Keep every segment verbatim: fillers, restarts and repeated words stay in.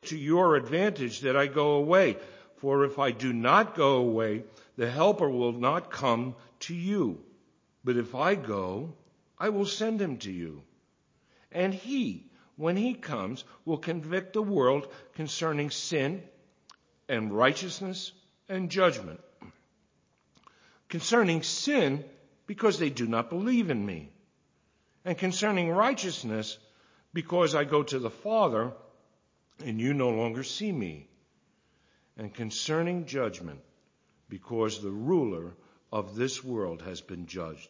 to your advantage that I go away. For if I do not go away, the Helper will not come to you. But if I go, I will send him to you. And he, when he comes, will convict the world concerning sin and righteousness and judgment. Concerning sin, because they do not believe in me. And concerning righteousness, because I go to the Father, and you no longer see me. And concerning judgment, because the ruler of this world has been judged.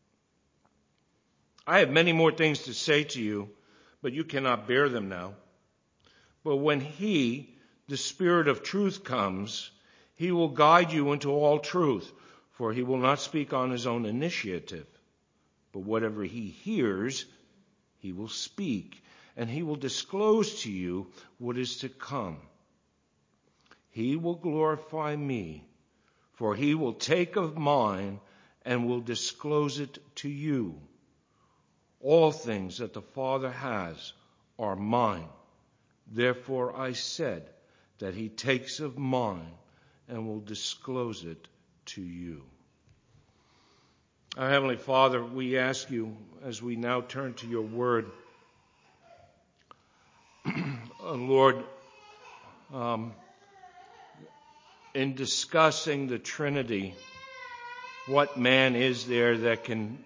I have many more things to say to you, but you cannot bear them now. But when he, the Spirit of truth, comes, he will guide you into all truth, for he will not speak on his own initiative. But whatever he hears, he will speak, and he will disclose to you what is to come. He will glorify me, for he will take of mine and will disclose it to you. All things that the Father has are mine. Therefore I said that he takes of mine and will disclose it to you. Our Heavenly Father, we ask you, as we now turn to your word, Lord, um, in discussing the Trinity, what man is there that can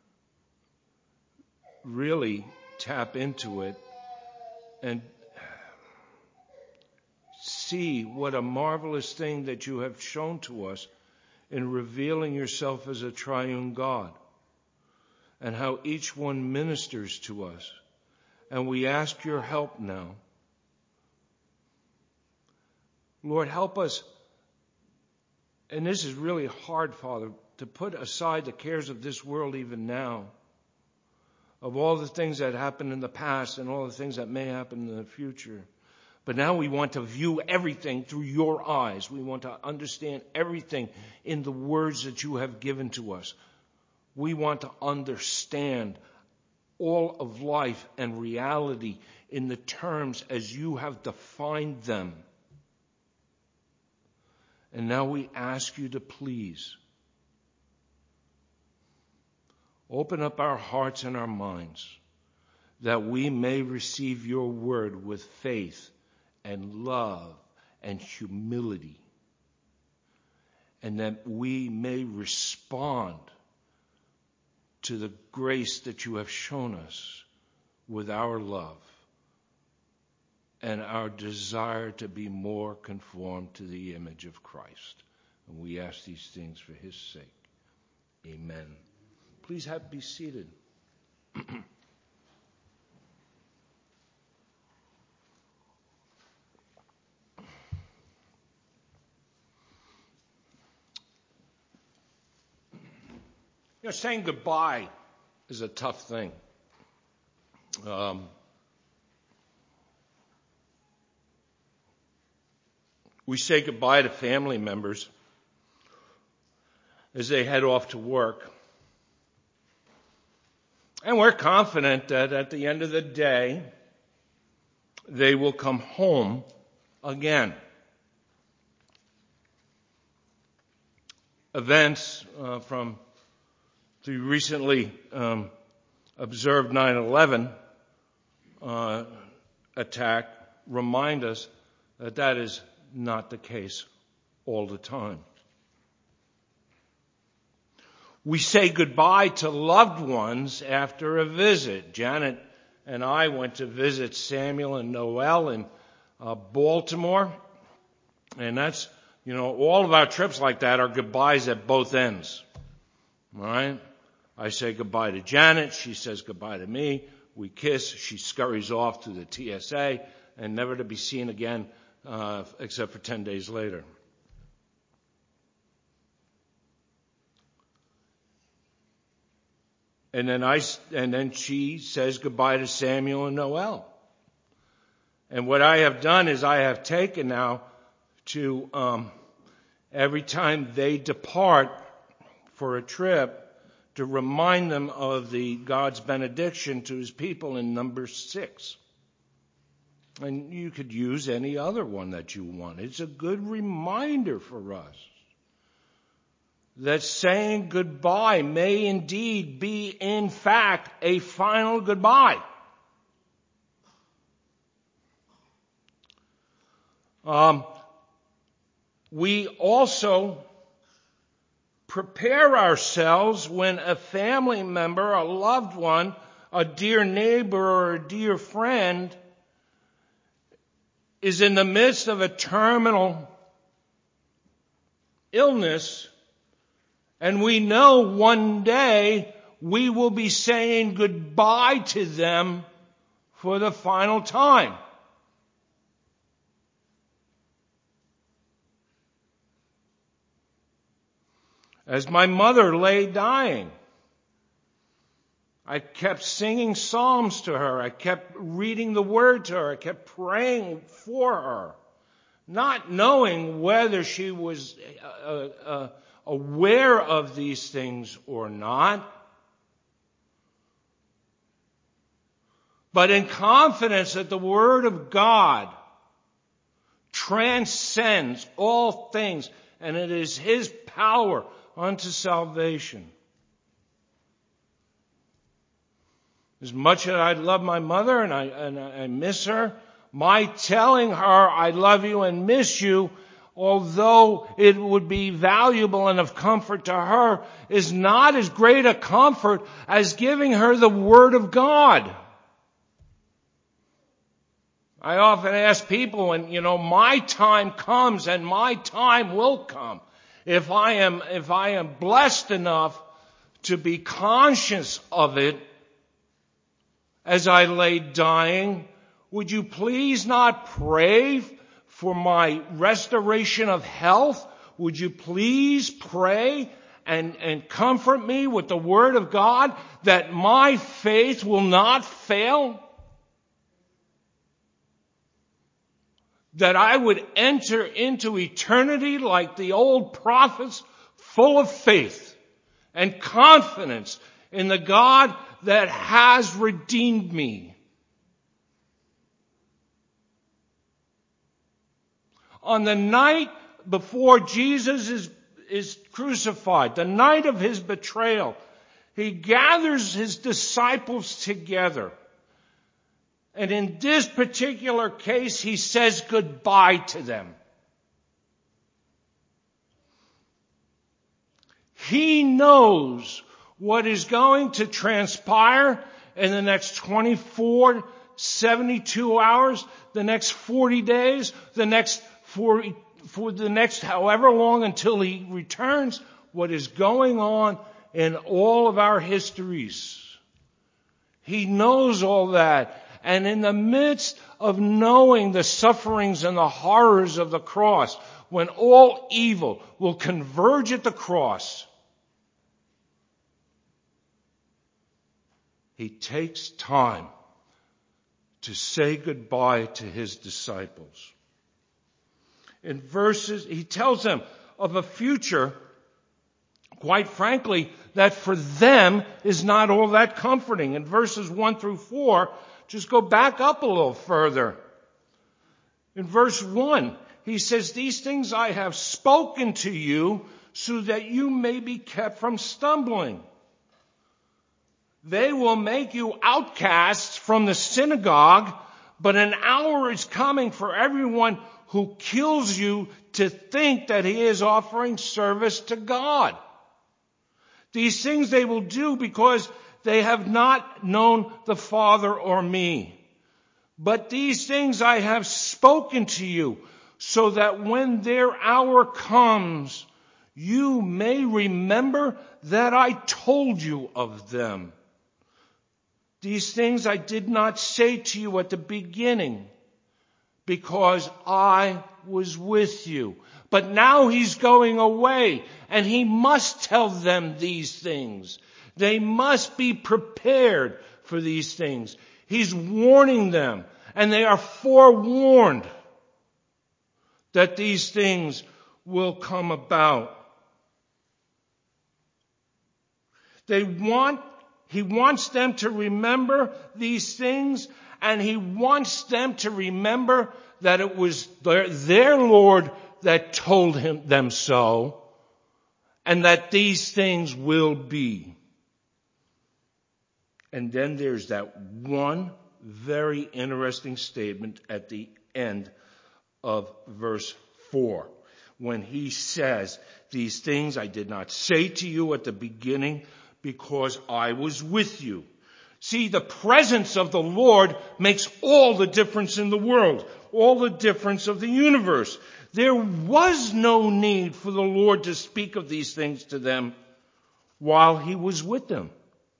really tap into it and see what a marvelous thing that you have shown to us in revealing yourself as a triune God, and how each one ministers to us. And we ask your help now. Lord, help us. And this is really hard, Father, to put aside the cares of this world even now, of all the things that happened in the past and all the things that may happen in the future. But now we want to view everything through your eyes. We want to understand everything in the words that you have given to us. We want to understand all of life and reality in the terms as you have defined them. And now we ask you to please open up our hearts and our minds that we may receive your word with faith and love and humility, and that we may respond to the grace that you have shown us with our love and our desire to be more conformed to the image of Christ. And we ask these things for his sake. Amen. Please have be seated. You know, saying goodbye is a tough thing. Um, we say goodbye to family members as they head off to work. And we're confident that at the end of the day, they will come home again. Events uh, from the recently um, observed nine eleven uh, attack remind us that that is not the case all the time. We say goodbye to loved ones after a visit. Janet and I went to visit Samuel and Noel in uh, Baltimore. And that's, you know, all of our trips like that are goodbyes at both ends. All right? I say goodbye to Janet. She says goodbye to me. We kiss. She scurries off to the T S A and never to be seen again uh, except for ten days later. And then I, and then she says goodbye to Samuel and Noel. And what I have done is I have taken now to, um, every time they depart for a trip, to remind them of the God's benediction to his people in number six. And you could use any other one that you want. It's a good reminder for us that saying goodbye may indeed be, in fact, a final goodbye. Um, we also prepare ourselves when a family member, a loved one, a dear neighbor, or a dear friend is in the midst of a terminal illness, and we know one day we will be saying goodbye to them for the final time. As my mother lay dying, I kept singing psalms to her. I kept reading the word to her. I kept praying for her, not knowing whether she was uh, uh, aware of these things or not, but in confidence that the Word of God transcends all things, and it is His power unto salvation. As much as I love my mother and I, and I miss her, my telling her I love you and miss you, although it would be valuable and of comfort to her, is not as great a comfort as giving her the Word of God. I often ask people, and you know, my time comes and my time will come. If I am, if I am blessed enough to be conscious of it as I lay dying, would you please not pray for my restoration of health? Would you please pray and, and comfort me with the Word of God that my faith will not fail? That I would enter into eternity like the old prophets, full of faith and confidence in the God that has redeemed me. On the night before Jesus is, is crucified, the night of His betrayal, He gathers His disciples together. And in this particular case, He says goodbye to them. He knows what is going to transpire in the next twenty-four, seventy-two hours, the next forty days, the next forty, for the next however long until He returns, what is going on in all of our histories. He knows all that. And in the midst of knowing the sufferings and the horrors of the cross, when all evil will converge at the cross, He takes time to say goodbye to His disciples. In verses, He tells them of a future, quite frankly, that for them is not all that comforting. In verses one through four, just go back up a little further. In verse one, He says, "These things I have spoken to you so that you may be kept from stumbling. They will make you outcasts from the synagogue, but an hour is coming for everyone who kills you to think that he is offering service to God. These things they will do because they have not known the Father or me. But these things I have spoken to you, so that when their hour comes, you may remember that I told you of them. These things I did not say to you at the beginning, because I was with you." But now He's going away, and He must tell them these things. They must be prepared for these things. He's warning them, and they are forewarned that these things will come about. They want, He wants them to remember these things and he wants them to remember that it was their, their Lord that told him them so, and that these things will be. And then there's that one very interesting statement at the end of verse four, when he says, these things I did not say to you at the beginning because I was with you. See, the presence of the Lord makes all the difference in the world, all the difference of the universe. There was no need for the Lord to speak of these things to them while he was with them.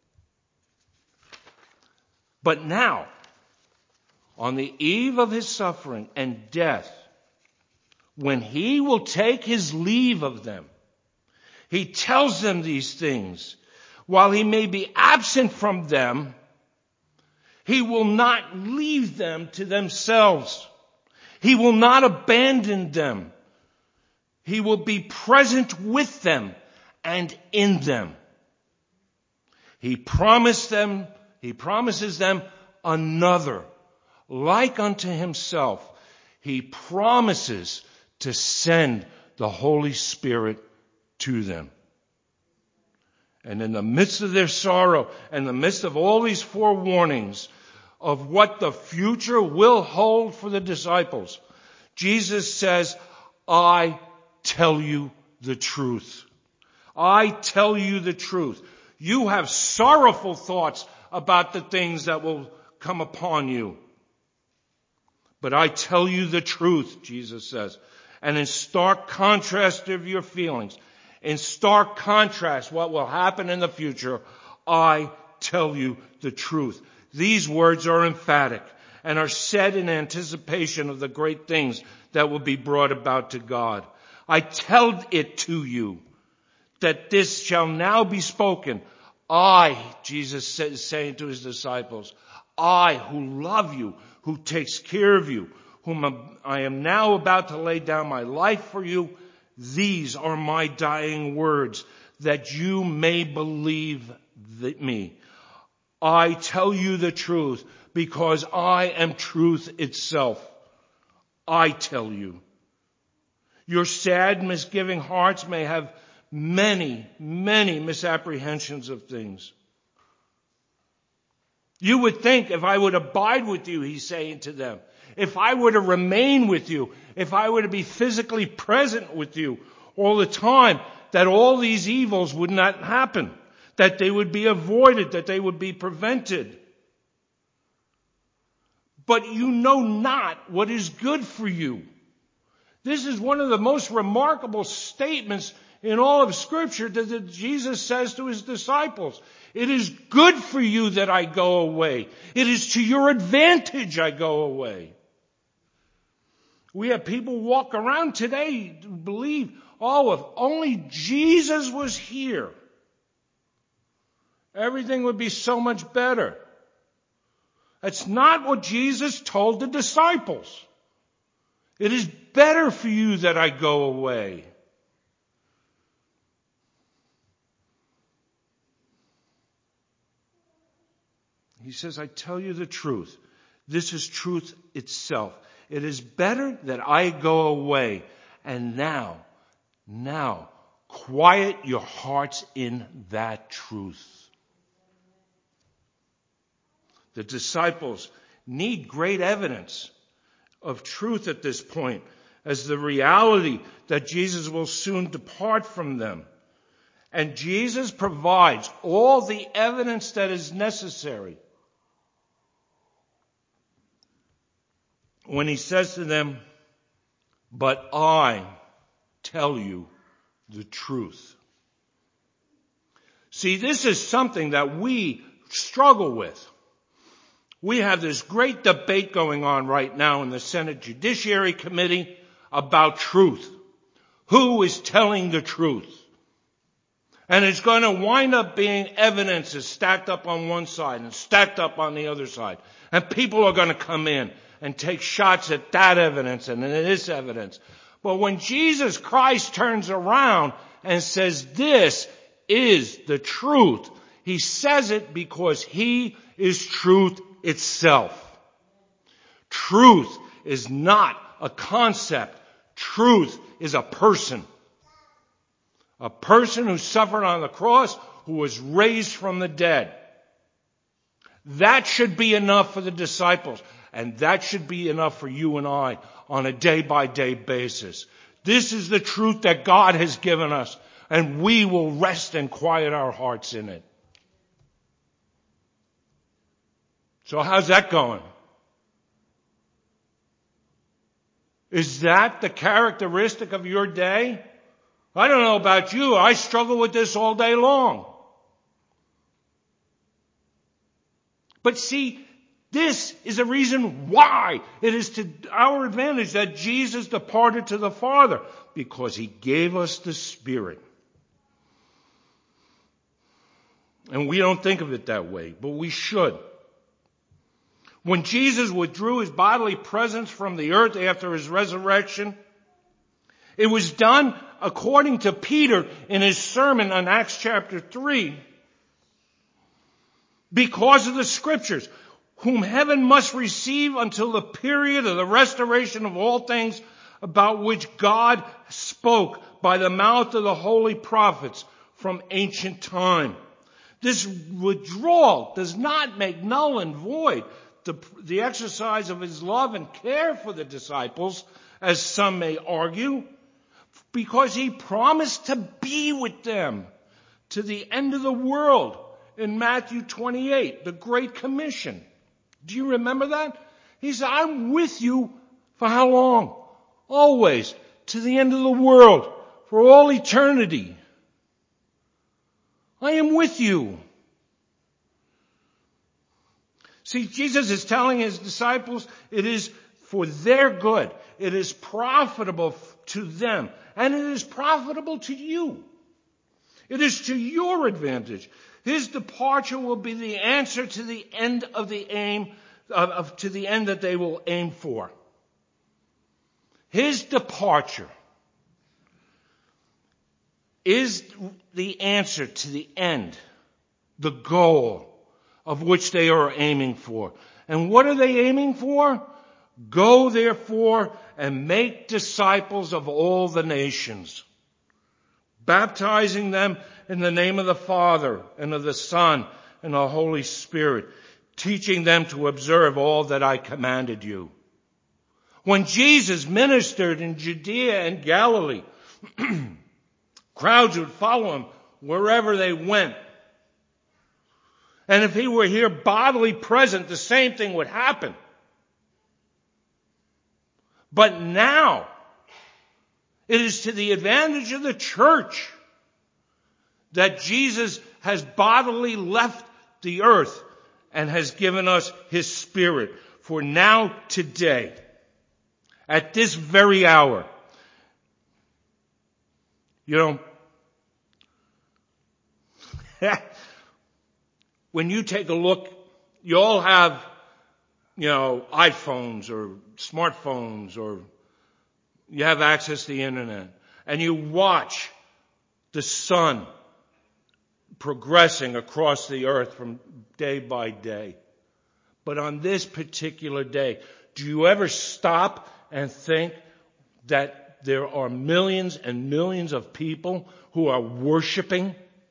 But now, on the eve of his suffering and death, when he will take his leave of them, he tells them these things. While he may be absent from them, he will not leave them to themselves. He will not abandon them. He will be present with them and in them. He promised them, he promises them another, like unto himself. He promises to send the Holy Spirit to them. And in the midst of their sorrow, in the midst of all these forewarnings of what the future will hold for the disciples, Jesus says, I tell you the truth. I tell you the truth. You have sorrowful thoughts about the things that will come upon you. But I tell you the truth, Jesus says. And in stark contrast of your feelings, in stark contrast what will happen in the future, I tell you the truth. These words are emphatic and are said in anticipation of the great things that will be brought about to God. I tell it to you that this shall now be spoken. I, Jesus is saying to his disciples, I who love you, who takes care of you, whom I am now about to lay down my life for you, these are my dying words, that you may believe me. I tell you the truth, because I am truth itself. I tell you. Your sad, misgiving hearts may have many, many misapprehensions of things. You would think if I would abide with you, he's saying to them, if I were to remain with you, if I were to be physically present with you all the time, that all these evils would not happen, that they would be avoided, that they would be prevented. But you know not what is good for you. This is one of the most remarkable statements in all of Scripture that Jesus says to his disciples. It is good for you that I go away. It is to your advantage I go away. We have people walk around today who believe, oh, if only Jesus was here, everything would be so much better. That's not what Jesus told the disciples. It is better for you that I go away. He says, I tell you the truth. This is truth itself. It is better that I go away. And now, now, quiet your hearts in that truth. The disciples need great evidence of truth at this point, as the reality that Jesus will soon depart from them. And Jesus provides all the evidence that is necessary when he says to them, but I tell you the truth. See, this is something that we struggle with. We have this great debate going on right now in the Senate Judiciary Committee about truth. Who is telling the truth? And it's going to wind up being evidence is stacked up on one side and stacked up on the other side. And people are going to come in and take shots at that evidence and this evidence. But when Jesus Christ turns around and says, this is the truth, he says it because he is truth itself. Truth is not a concept. Truth is a person. A person who suffered on the cross, who was raised from the dead. That should be enough for the disciples. And that should be enough for you and I on a day-by-day basis. This is the truth that God has given us. And we will rest and quiet our hearts in it. So how's that going? Is that the characteristic of your day? I don't know about you. I struggle with this all day long. But see, this is a reason why it is to our advantage that Jesus departed to the Father, because he gave us the Spirit. And we don't think of it that way, but we should. When Jesus withdrew his bodily presence from the earth after his resurrection, it was done according to Peter in his sermon on Acts chapter three, because of the scriptures, whom heaven must receive until the period of the restoration of all things, about which God spoke by the mouth of the holy prophets from ancient time. This withdrawal does not make null and void the, the exercise of his love and care for the disciples, as some may argue, because he promised to be with them to the end of the world in Matthew twenty-eight, the Great Commission. Do you remember that? He said, I'm with you for how long? Always, to the end of the world, for all eternity. I am with you. See, Jesus is telling his disciples it is for their good. It is profitable to them. And it is profitable to you. It is to your advantage. His departure will be the answer to the end of the aim, of, of, to the end that they will aim for. His departure is the answer to the end, the goal of which they are aiming for. And what are they aiming for? Go therefore and make disciples of all the nations, baptizing them in the name of the Father and of the Son and the Holy Spirit, teaching them to observe all that I commanded you. When Jesus ministered in Judea and Galilee, crowds would follow him wherever they went. And if he were here bodily present, the same thing would happen. But now, it is to the advantage of the church that Jesus has bodily left the earth and has given us his Spirit. For now, today, at this very hour, you know, when you take a look, you all have, you know, iPhones or smartphones, or you have access to the internet, and you watch the sun progressing across the earth from day by day. But on this particular day, do you ever stop and think that there are millions and millions of people who are worshiping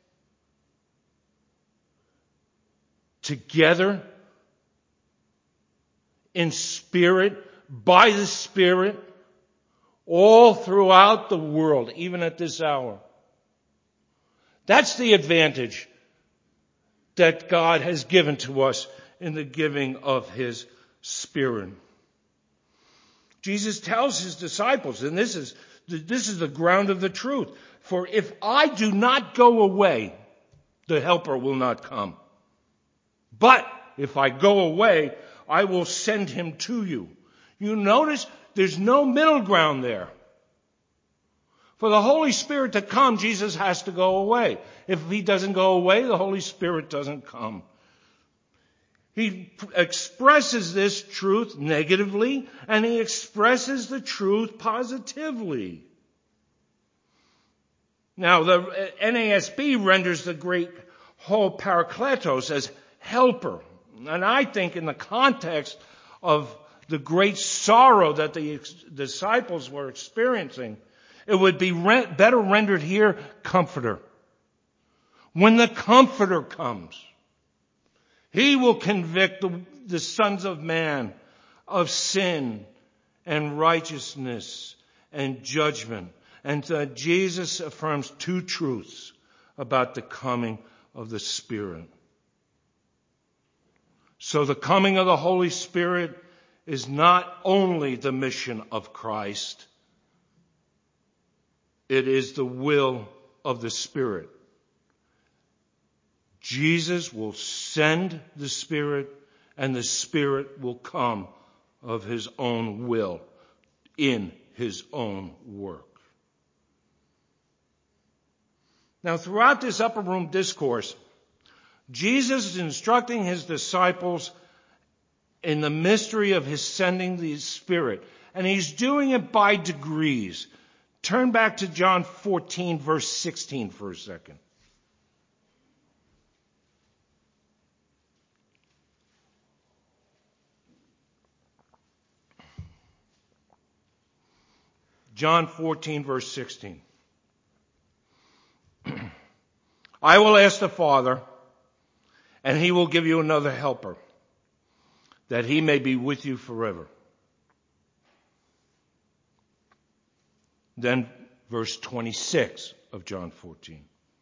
together in spirit, by the Spirit, all throughout the world, even at this hour? That's the advantage that God has given to us in the giving of his Spirit. Jesus tells his disciples, and this is, this is the ground of the truth, for if I do not go away, the Helper will not come. But if I go away, I will send him to you. You notice there's no middle ground there. For the Holy Spirit to come, Jesus has to go away. If he doesn't go away, the Holy Spirit doesn't come. He expresses this truth negatively, and he expresses the truth positively. Now, the N A S B renders the great whole parakletos as helper. And I think in the context of the great sorrow that the disciples were experiencing, it would be better rendered here, Comforter. When the Comforter comes, He will convict the, the sons of man of sin and righteousness and judgment. And uh, Jesus affirms two truths about the coming of the Spirit. So the coming of the Holy Spirit is not only the mission of Christ, it is the will of the Spirit. Jesus will send the Spirit, and the Spirit will come of His own will in His own work. Now, throughout this upper room discourse, Jesus is instructing His disciples in the mystery of His sending the Spirit, and He's doing it by degrees. Turn back to John fourteen, verse sixteen for a second. John fourteen, verse sixteen. I will ask the Father, and He will give you another helper, that He may be with you forever. Then verse twenty-six of John fourteen.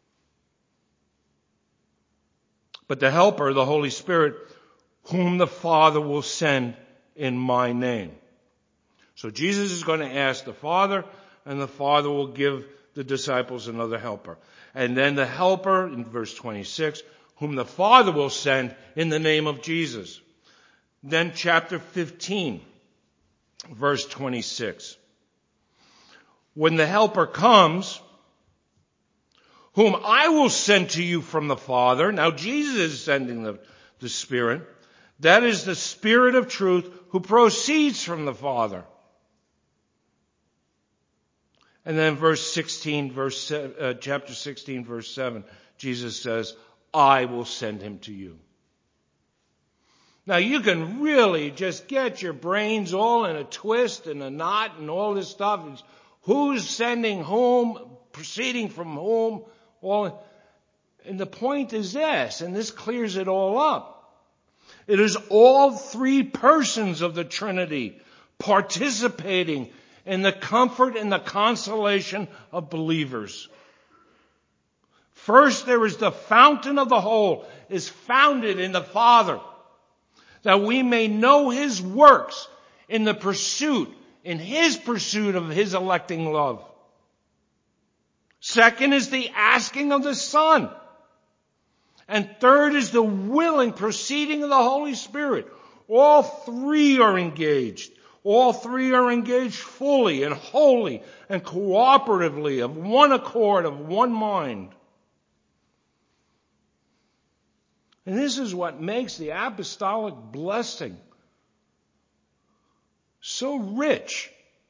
But the helper, the Holy Spirit, whom the Father will send in my name. So Jesus is going to ask the Father, and the Father will give the disciples another helper. And then the helper, in verse twenty-six, whom the Father will send in the name of Jesus. Then chapter fifteen, verse twenty-six. When the helper comes, whom I will send to you from the Father. Now Jesus is sending the, the Spirit. That is the Spirit of truth who proceeds from the Father. And then verse sixteen, verse uh, chapter sixteen, verse seven, Jesus says, I will send him to you. Now you can really just get your brains all in a twist and a knot and all this stuff. It's who's sending whom, proceeding from whom, all. And the point is this, and this clears it all up. It is all three persons of the Trinity participating in the comfort and the consolation of believers. First, there is the fountain of the whole, is founded in the Father, that we may know His works in the pursuit, in His pursuit of His electing love. Second is the asking of the Son. And third is the willing proceeding of the Holy Spirit. All three are engaged. All three are engaged fully and wholly and cooperatively, of one accord, of one mind. And this is what makes the apostolic blessing so rich.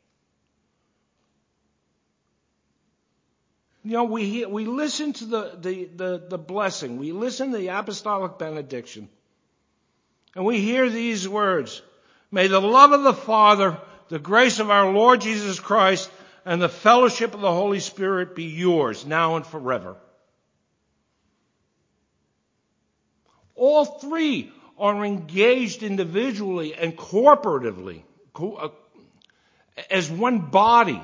You know, we we listen to the, the, the, the blessing. We listen to the apostolic benediction. And we hear these words. May the love of the Father, the grace of our Lord Jesus Christ, and the fellowship of the Holy Spirit be yours now and forever. All three are engaged individually and corporatively as one body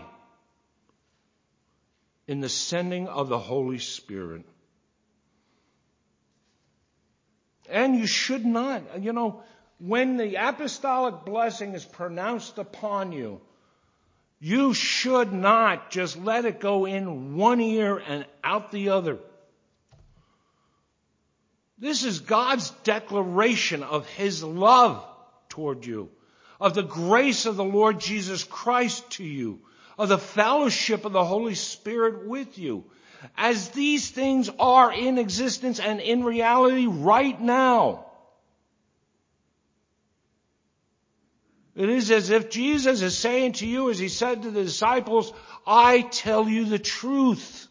in the sending of the Holy Spirit. And you should not, you know, when the apostolic blessing is pronounced upon you, you should not just let it go in one ear and out the other. This is God's declaration of His love toward you, of the grace of the Lord Jesus Christ to you, of the fellowship of the Holy Spirit with you. As these things are in existence and in reality right now. It is as if Jesus is saying to you, as He said to the disciples, I tell you the truth.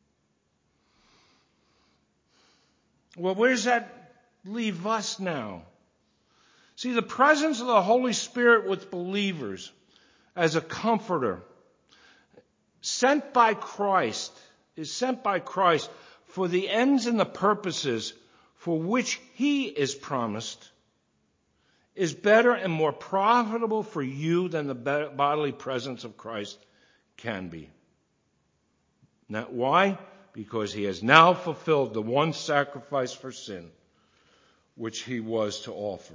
Well, where does that leave us now? See, the presence of the Holy Spirit with believers as a comforter, sent by Christ, is sent by Christ for the ends and the purposes for which he is promised, is better and more profitable for you than the bodily presence of Christ can be. Now, why? Because he has now fulfilled the one sacrifice for sin which he was to offer.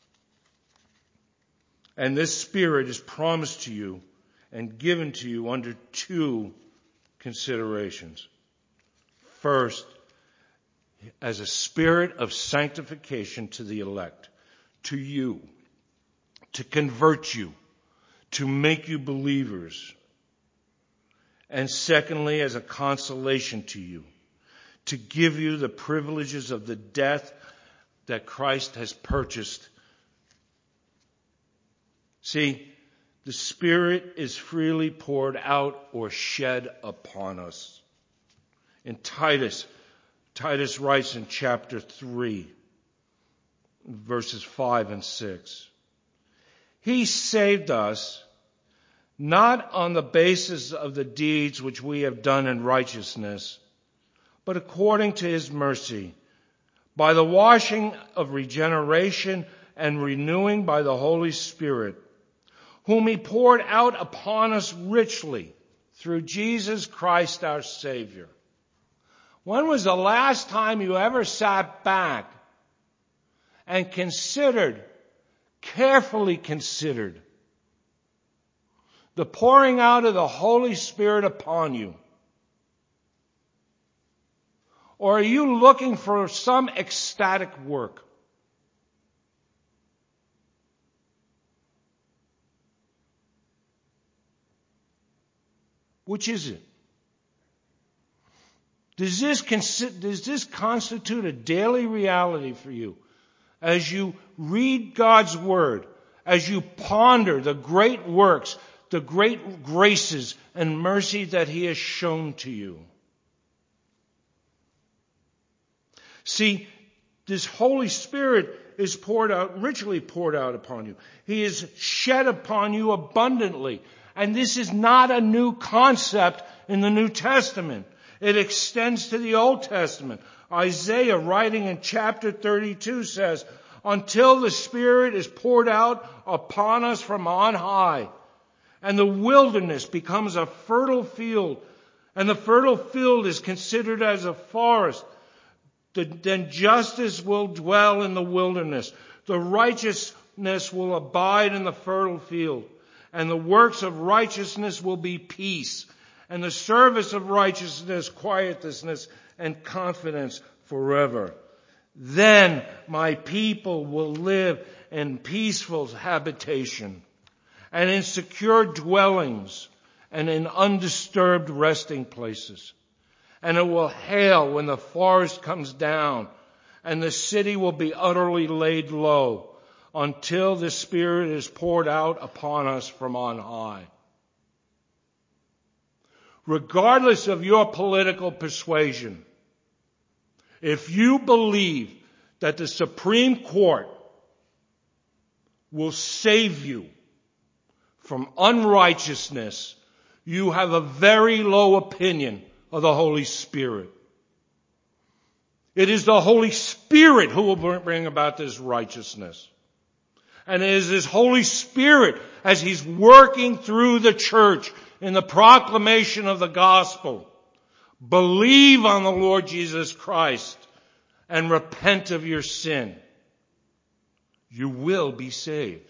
And this Spirit is promised to you and given to you under two considerations. First, as a spirit of sanctification to the elect, to you, to convert you, to make you believers. And secondly, as a consolation to you, to give you the privileges of the death that Christ has purchased. See, the Spirit is freely poured out or shed upon us. In Titus, Titus writes in chapter three, verses five and six. He saved us not on the basis of the deeds which we have done in righteousness, but according to his mercy, by the washing of regeneration and renewing by the Holy Spirit, whom he poured out upon us richly through Jesus Christ our Savior. When was the last time you ever sat back and considered, carefully considered, the pouring out of the Holy Spirit upon you? Or are you looking for some ecstatic work? Which is it? Does this, consi- does this constitute a daily reality for you as you read God's Word, as you ponder the great works, the great graces and mercy that he has shown to you? See, this Holy Spirit is poured out, richly poured out upon you. He is shed upon you abundantly. And this is not a new concept in the New Testament. It extends to the Old Testament. Isaiah, writing in chapter thirty-two, says, until the Spirit is poured out upon us from on high, and the wilderness becomes a fertile field, and the fertile field is considered as a forest, then justice will dwell in the wilderness. The righteousness will abide in the fertile field. And the works of righteousness will be peace. And the service of righteousness, quietness, and confidence forever. Then my people will live in peaceful habitation, and in secure dwellings, and in undisturbed resting places. And it will hail when the forest comes down, and the city will be utterly laid low, until the Spirit is poured out upon us from on high. Regardless of your political persuasion, if you believe that the Supreme Court will save you from unrighteousness, you have a very low opinion of the Holy Spirit. It is the Holy Spirit who will bring about this righteousness. And it is His Holy Spirit, as He's working through the church in the proclamation of the gospel. Believe on the Lord Jesus Christ and repent of your sin. You will be saved.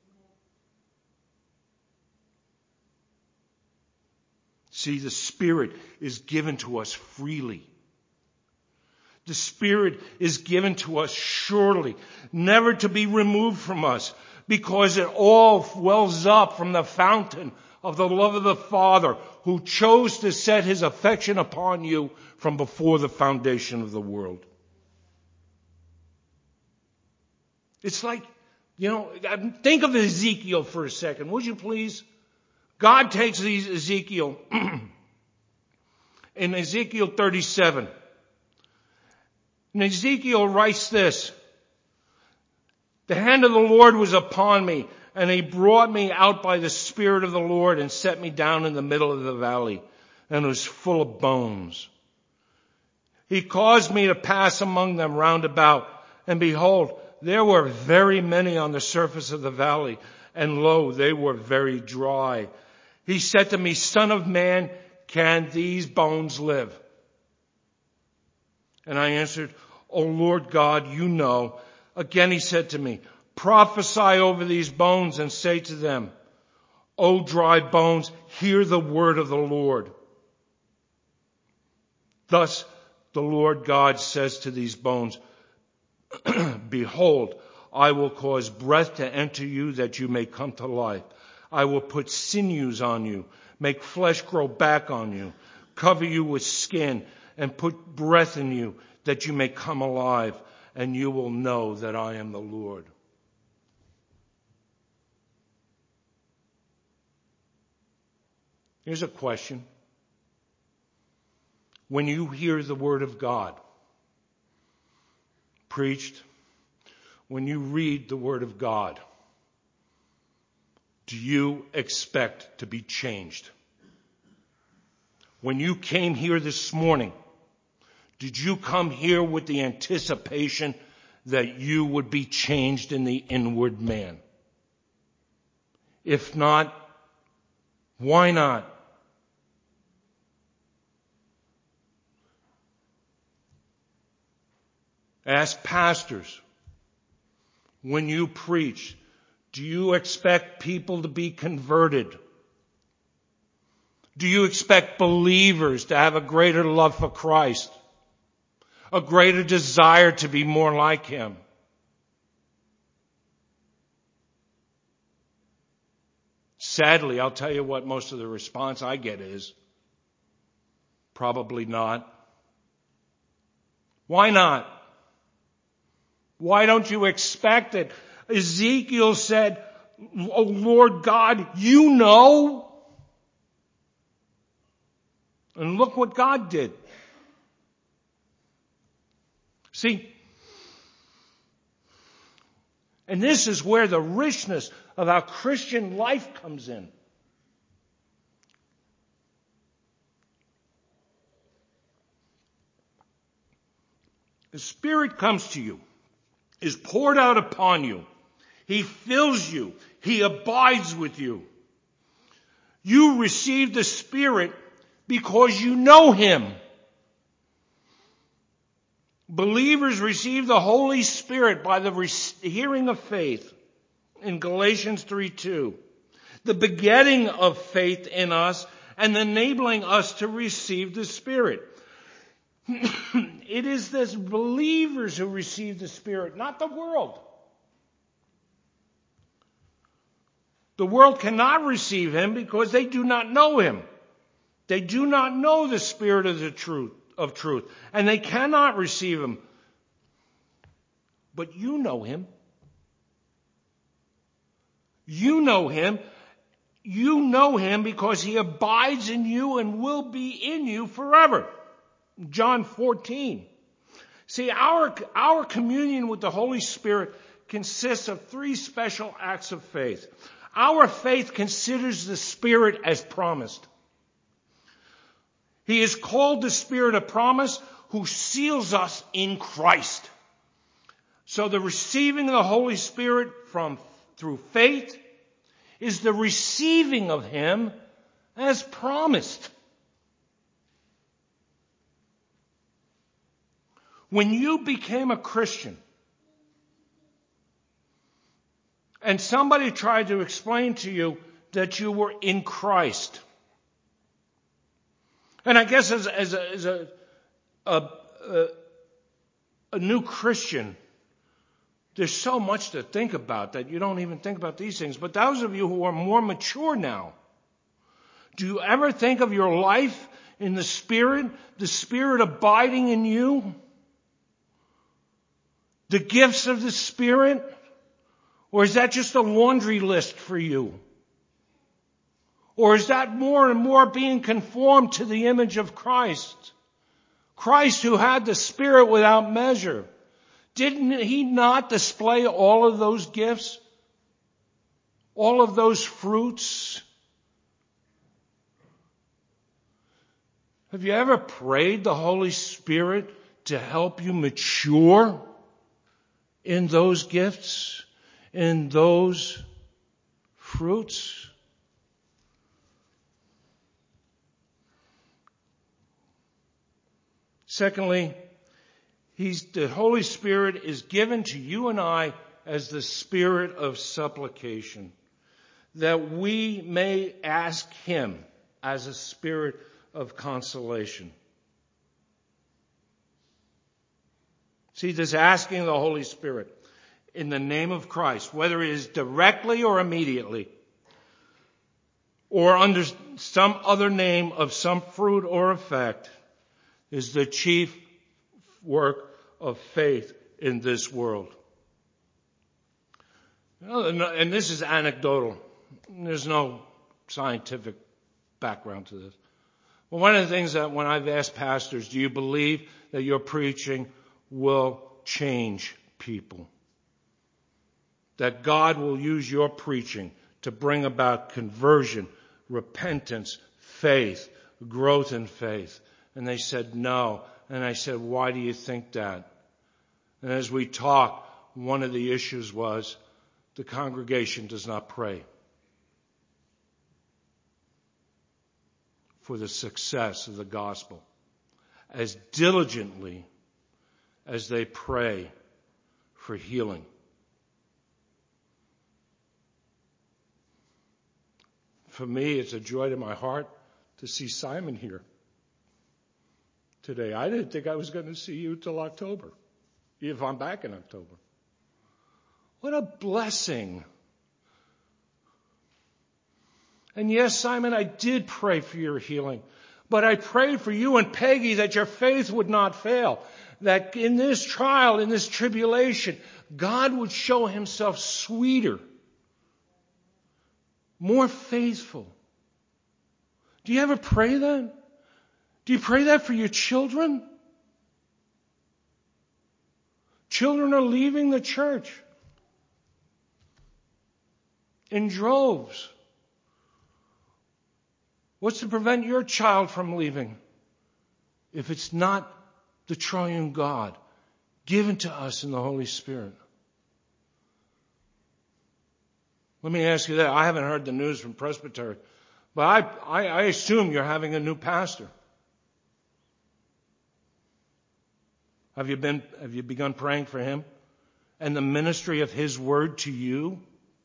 See, the Spirit is given to us freely. The Spirit is given to us surely, never to be removed from us, because it all wells up from the fountain of the love of the Father, who chose to set His affection upon you from before the foundation of the world. It's like, you know, think of Ezekiel for a second, would you please? God takes these Ezekiel in Ezekiel thirty-seven. And Ezekiel writes this. The hand of the Lord was upon me, and he brought me out by the Spirit of the Lord and set me down in the middle of the valley, and it was full of bones. He caused me to pass among them round about, and behold, there were very many on the surface of the valley, and lo, they were very dry. He said to me, Son of man, can these bones live? And I answered, O Lord God, you know. Again he said to me, prophesy over these bones and say to them, O dry bones, hear the word of the Lord. Thus the Lord God says to these bones, behold, I will cause breath to enter you that you may come to life. I will put sinews on you, make flesh grow back on you, cover you with skin, and put breath in you that you may come alive, and you will know that I am the Lord. Here's a question. When you hear the word of God preached, when you read the word of God, do you expect to be changed? When you came here this morning, did you come here with the anticipation that you would be changed in the inward man? If not, why not? Ask pastors, when you preach, do you expect people to be converted? Do you expect believers to have a greater love for Christ? A greater desire to be more like Him? Sadly, I'll tell you what most of the response I get is, probably not. Why not? Why don't you expect it? Ezekiel said, oh Lord God, you know. And look what God did. See, and this is where the richness of our Christian life comes in. The Spirit comes to you, is poured out upon you. He fills you. He abides with you. You receive the Spirit because you know Him. Believers receive the Holy Spirit by the hearing of faith in Galatians three two. The begetting of faith in us and enabling us to receive the Spirit. It is the believers who receive the Spirit, not the world. The world cannot receive Him because they do not know Him. They do not know the Spirit of the truth, of truth, and they cannot receive Him. But you know Him. You know Him. You know Him because He abides in you and will be in you forever. John fourteen. See, our, our communion with the Holy Spirit consists of three special acts of faith. Our faith considers the Spirit as promised. He is called the Spirit of promise who seals us in Christ. So the receiving of the Holy Spirit from through faith is the receiving of Him as promised. When you became a Christian and somebody tried to explain to you that you were in Christ, and I guess as, as, a, as a, a, a, a new Christian, there's so much to think about that you don't even think about these things. But those of you who are more mature now, do you ever think of your life in the Spirit, the Spirit abiding in you? The gifts of the Spirit? Or is that just a laundry list for you? Or is that more and more being conformed to the image of Christ? Christ who had the Spirit without measure. Didn't he not display all of those gifts? All of those fruits? Have you ever prayed the Holy Spirit to help you mature in those gifts, in those fruits? Secondly, he's, the Holy Spirit is given to you and I as the spirit of supplication, that we may ask him as a spirit of consolation. See, this asking the Holy Spirit in the name of Christ, whether it is directly or immediately, or under some other name of some fruit or effect, is the chief work of faith in this world. And this is anecdotal. There's no scientific background to this. Well, one of the things that when I've asked pastors, do you believe that your preaching will change people? That God will use your preaching to bring about conversion, repentance, faith, growth in faith? And they said no. And I said, why do you think that? And as we talked, one of the issues was the congregation does not pray for the success of the gospel as diligently as they pray for healing. For me, it's a joy to my heart to see Simon here today. I didn't think I was going to see you till October, if I'm back in October. What a blessing. And yes, Simon, I did pray for your healing. But I prayed for you and Peggy that your faith would not fail. That in this trial, in this tribulation, God would show himself sweeter, more faithful. Do you ever pray that? Do you pray that for your children? Children are leaving the church in droves. What's to prevent your child from leaving? If it's not the triune God given to us in the Holy Spirit. Let me ask you that. I haven't heard the news from Presbytery, but I, I, I assume you're having a new pastor. Have you been, have you begun praying for him and the ministry of his word to you?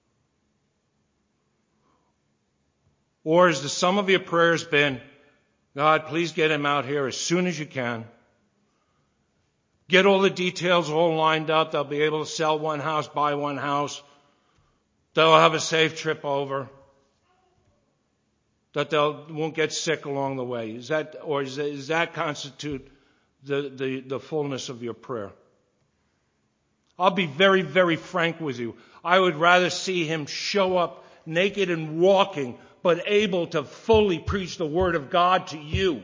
Or has the sum of your prayers been, God, please get him out here as soon as you can. Get all the details all lined up. They'll be able to sell one house, buy one house. They'll have a safe trip over. That they won't get sick along the way. Is that, or is that, does that constitute the, the, the fullness of your prayer? I'll be very, very frank with you. I would rather see him show up naked and walking, but able to fully preach the word of God to you,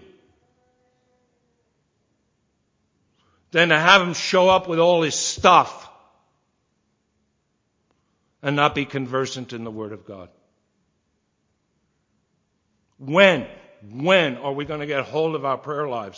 than to have him show up with all his stuff and not be conversant in the word of God. When, when are we going to get hold of our prayer lives?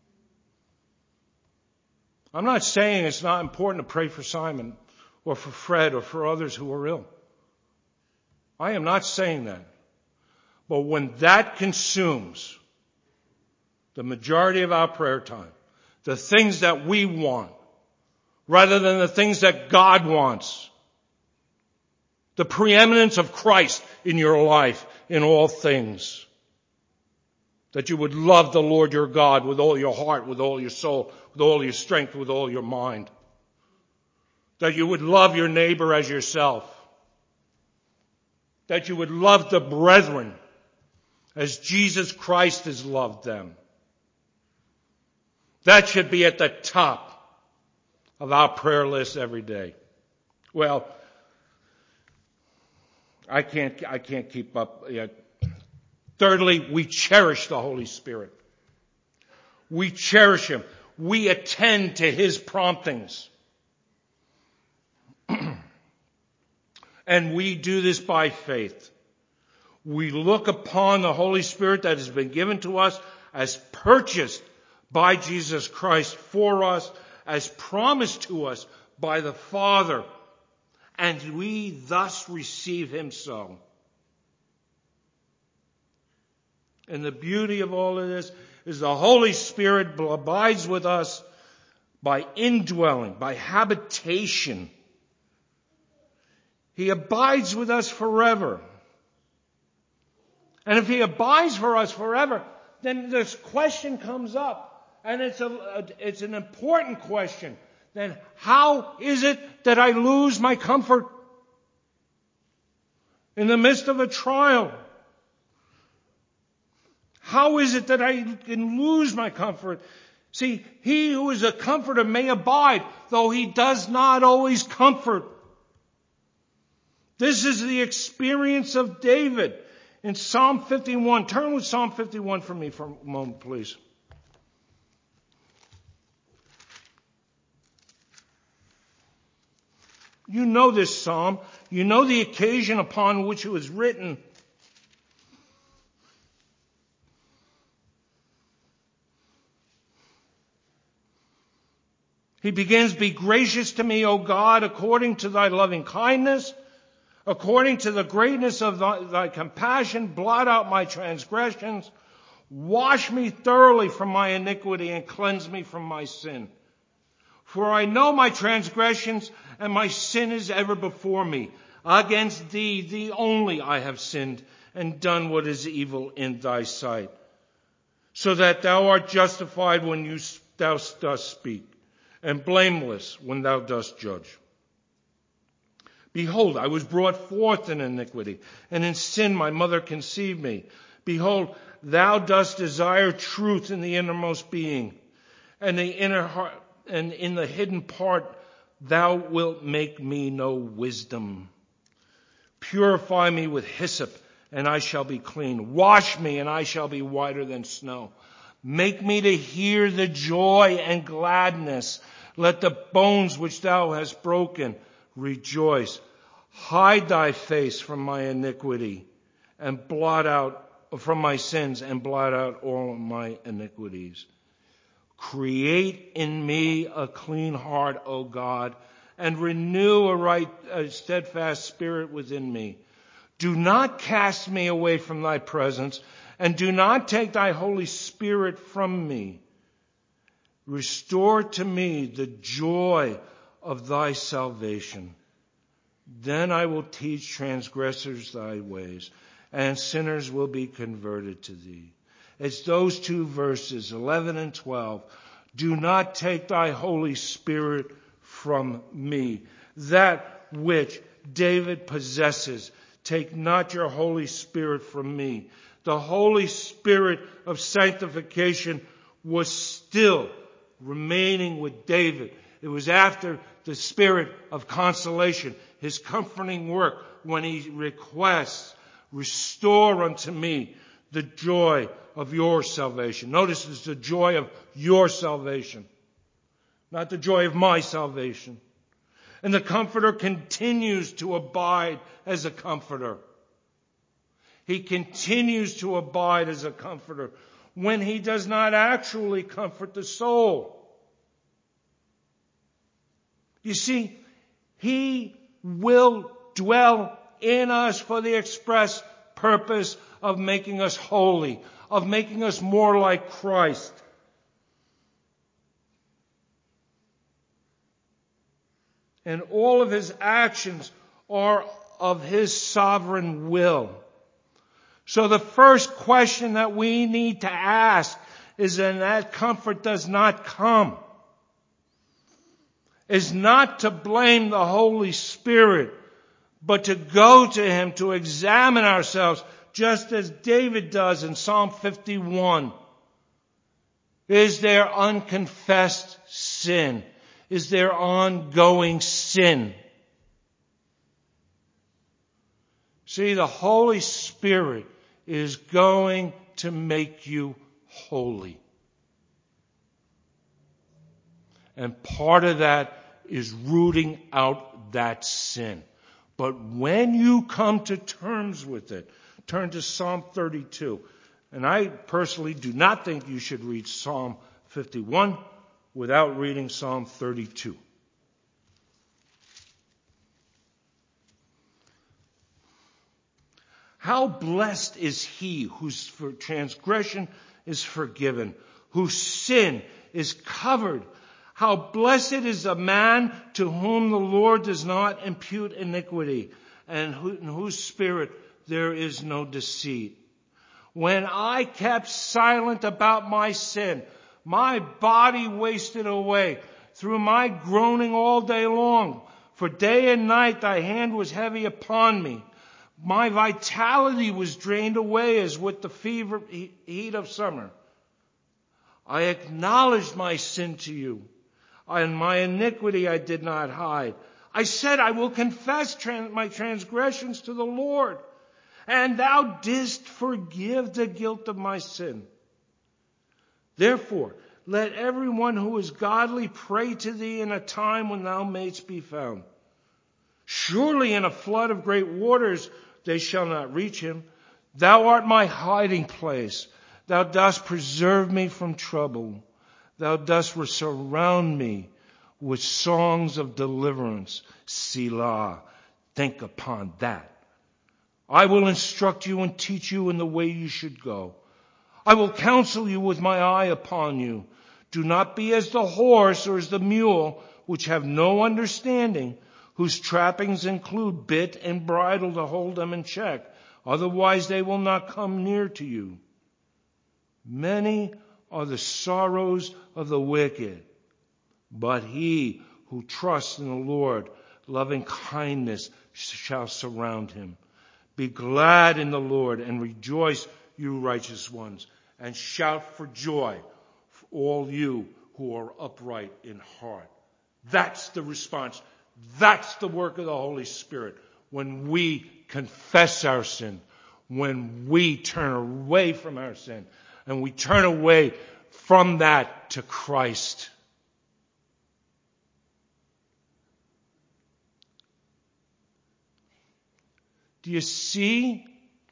I'm not saying it's not important to pray for Simon or for Fred or for others who are ill. I am not saying that. But when that consumes the majority of our prayer time, the things that we want, rather than the things that God wants, the preeminence of Christ in your life, in all things, that you would love the Lord your God with all your heart, with all your soul, with all your strength, with all your mind, that you would love your neighbor as yourself, that you would love the brethren as Jesus Christ has loved them. That should be at the top of our prayer list every day. Well, I can't, I can't keep up yet. Thirdly, we cherish the Holy Spirit. We cherish him. We attend to his promptings. And we do this by faith. We look upon the Holy Spirit that has been given to us as purchased by Jesus Christ for us, as promised to us by the Father, and we thus receive him so. And the beauty of all of this is the Holy Spirit abides with us by indwelling, by habitation. He abides with us forever. And if he abides for us forever, then this question comes up. And it's a, it's an important question. Then how is it that I lose my comfort in the midst of a trial? How is it that I can lose my comfort? See, he who is a comforter may abide, though he does not always comfort. This is the experience of David in Psalm fifty-one. Turn with Psalm fifty-one for me for a moment, please. You know this psalm. You know the occasion upon which it was written. He begins, "Be gracious to me, O God, according to thy loving kindness, according to the greatness of thy, thy compassion, blot out my transgressions. Wash me thoroughly from my iniquity and cleanse me from my sin. For I know my transgressions, and my sin is ever before me. Against thee, thee only, I have sinned, and done what is evil in thy sight, so that thou art justified when you, thou dost speak, and blameless when thou dost judge. Behold, I was brought forth in iniquity, and in sin my mother conceived me. Behold, thou dost desire truth in the innermost being, and the inner heart, and in the hidden part thou wilt make me know wisdom. Purify me with hyssop, and I shall be clean. Wash me, and I shall be whiter than snow. Make me to hear the joy and gladness. Let the bones which thou hast broken rejoice. Hide thy face from my iniquity, and blot out from my sins, and blot out all my iniquities. Create in me a clean heart, O God, and renew a right, a steadfast spirit within me. Do not cast me away from thy presence, and do not take thy Holy Spirit from me. Restore to me the joy of thy salvation. Then I will teach transgressors thy ways, and sinners will be converted to thee. It's those two verses, eleven and twelve. Do not take thy Holy Spirit from me. That which David possesses, take not your Holy Spirit from me. The Holy Spirit of sanctification was still remaining with David. It was after the Spirit of consolation, his comforting work, when he requests, restore unto me the joy of your salvation. Notice it's the joy of your salvation, not the joy of my salvation. And the Comforter continues to abide as a comforter. He continues to abide as a comforter when he does not actually comfort the soul. You see, he will dwell in us for the express purpose of making us holy, of making us more like Christ. And all of his actions are of his sovereign will. So the first question that we need to ask is, and that comfort does not come, is not to blame the Holy Spirit, but to go to him to examine ourselves, just as David does in Psalm fifty-one. Is there unconfessed sin? Is there ongoing sin? See, the Holy Spirit is going to make you holy. And part of that is rooting out that sin. But when you come to terms with it, turn to Psalm thirty-two. And I personally do not think you should read Psalm fifty-one without reading Psalm thirty-two. How blessed is he whose transgression is forgiven, whose sin is covered. How blessed is the man to whom the Lord does not impute iniquity, and in whose spirit there is no deceit. When I kept silent about my sin, my body wasted away through my groaning all day long. For day and night thy hand was heavy upon me. My vitality was drained away as with the fever heat of summer. I acknowledged my sin to you, and my iniquity I did not hide. I said, I will confess trans- my transgressions to the Lord, and thou didst forgive the guilt of my sin. Therefore, let everyone who is godly pray to thee in a time when thou mayst be found. Surely in a flood of great waters they shall not reach him. Thou art my hiding place. Thou dost preserve me from trouble. Thou dost surround me with songs of deliverance. Selah. Think upon that. I will instruct you and teach you in the way you should go. I will counsel you with my eye upon you. Do not be as the horse or as the mule, which have no understanding, whose trappings include bit and bridle to hold them in check. Otherwise they will not come near to you. Many are the sorrows of the wicked, but he who trusts in the Lord, loving kindness shall surround him. Be glad in the Lord and rejoice, you righteous ones, and shout for joy, for all you who are upright in heart. That's the response. That's the work of the Holy Spirit. When we confess our sin, when we turn away from our sin, and we turn away from that to Christ. Do you see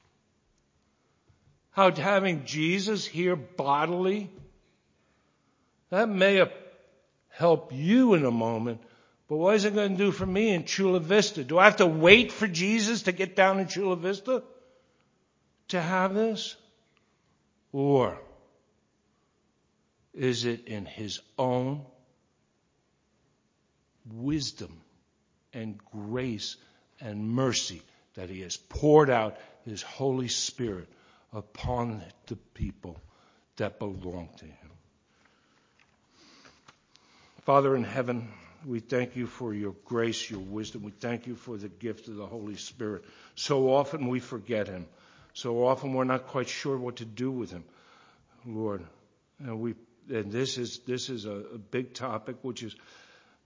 how having Jesus here bodily, that may help you in a moment, but what is it going to do for me in Chula Vista? Do I have to wait for Jesus to get down in Chula Vista to have this? Or is it in his own wisdom and grace and mercy that he has poured out his Holy Spirit upon the people that belong to him? Father in heaven, we thank you for your grace, your wisdom. We thank you for the gift of the Holy Spirit. So often we forget him. So often we're not quite sure what to do with him, Lord. And we and this is this is a, a big topic, which is